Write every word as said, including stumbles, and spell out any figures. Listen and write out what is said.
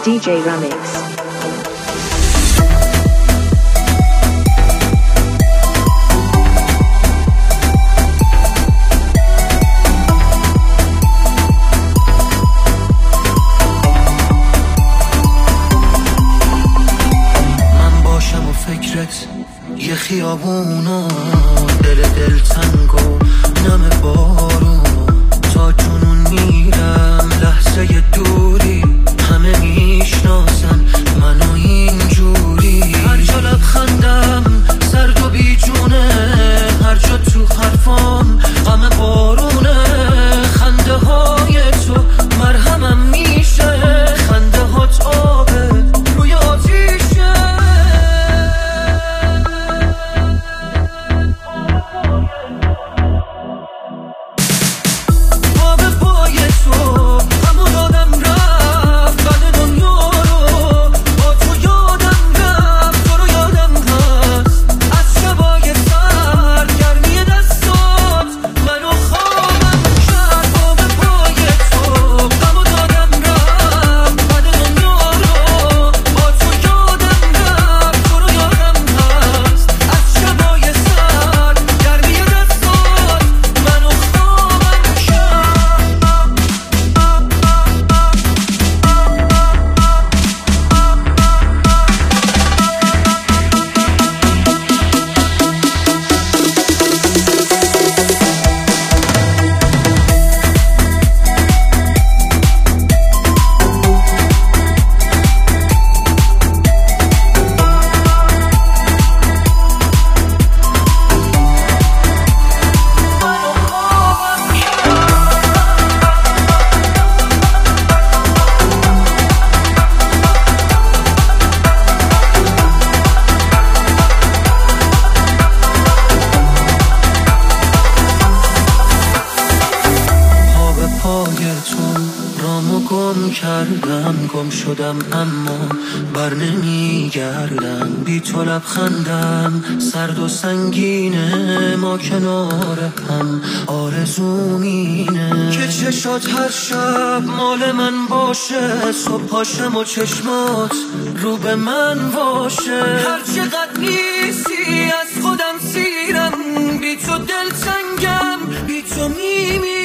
دی جی Remix. یه خیابونا دل دل تنگو نم بارونو تا جنون میرم لحظه دوری همه میشناسن منو اینجوری هر جا لبخندم سرد و بیجونه هر جا تو حرفام غم بارونه خنده های تو مرهمم میشه خنده هات آبه روی آتیشه گم کردم گم شدم اما بر نمیگردم بی تو لبخندم سرد و سنگینه ما کنار هم آرزوم اینه که چشات هر شب مال من باشه صبح پاشم و چشمات رو به من باشه هر چقدر نیستی از خودم سیرم بی تو دل تنگم بی تو میمیرم